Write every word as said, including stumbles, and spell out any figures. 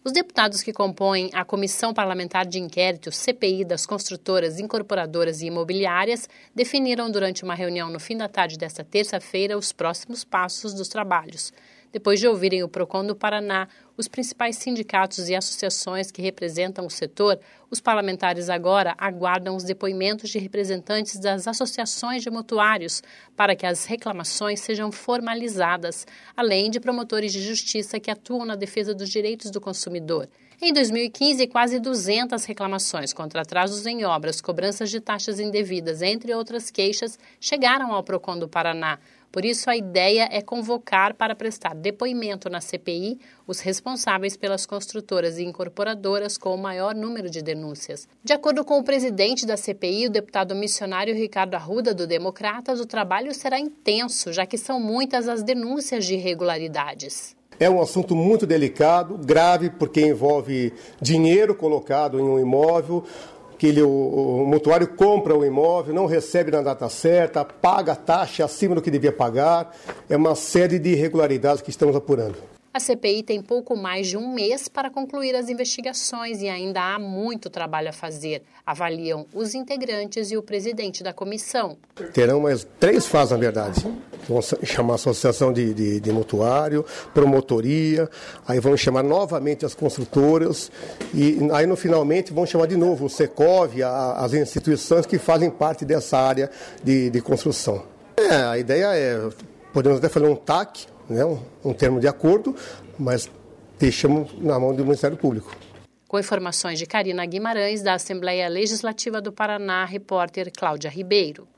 Os deputados que compõem a Comissão Parlamentar de Inquérito, C P I, das construtoras, incorporadoras e imobiliárias, definiram durante uma reunião no fim da tarde desta terça-feira os próximos passos dos trabalhos. Depois de ouvirem o PROCON do Paraná, os principais sindicatos e associações que representam o setor, os parlamentares agora aguardam os depoimentos de representantes das associações de mutuários para que as reclamações sejam formalizadas, além de promotores de justiça que atuam na defesa dos direitos do consumidor. Em dois mil e quinze, quase duzentas reclamações contra atrasos em obras, cobranças de taxas indevidas, entre outras queixas, chegaram ao PROCON do Paraná. Por isso, a ideia é convocar para prestar depoimento na C P I os responsáveis pelas construtoras e incorporadoras com o maior número de denúncias. De acordo com o presidente da C P I, o deputado missionário Ricardo Arruda, do Democratas, o trabalho será intenso, já que são muitas as denúncias de irregularidades. É um assunto muito delicado, grave, porque envolve dinheiro colocado em um imóvel, que ele, o, o mutuário compra o imóvel, não recebe na data certa, paga a taxa acima do que devia pagar. É uma série de irregularidades que estamos apurando. A C P I tem pouco mais de um mês para concluir as investigações e ainda há muito trabalho a fazer, avaliam os integrantes e o presidente da comissão. Terão mais três fases, na verdade. Vão chamar a associação de, de, de mutuário, promotoria, aí vão chamar novamente as construtoras e aí, no finalmente, vão chamar de novo o Secov, a, as instituições que fazem parte dessa área de, de construção. É, a ideia é, podemos até fazer um T A C, né, um, um termo de acordo, mas deixamos na mão do Ministério Público. Com informações de Karina Guimarães, da Assembleia Legislativa do Paraná, repórter Cláudia Ribeiro.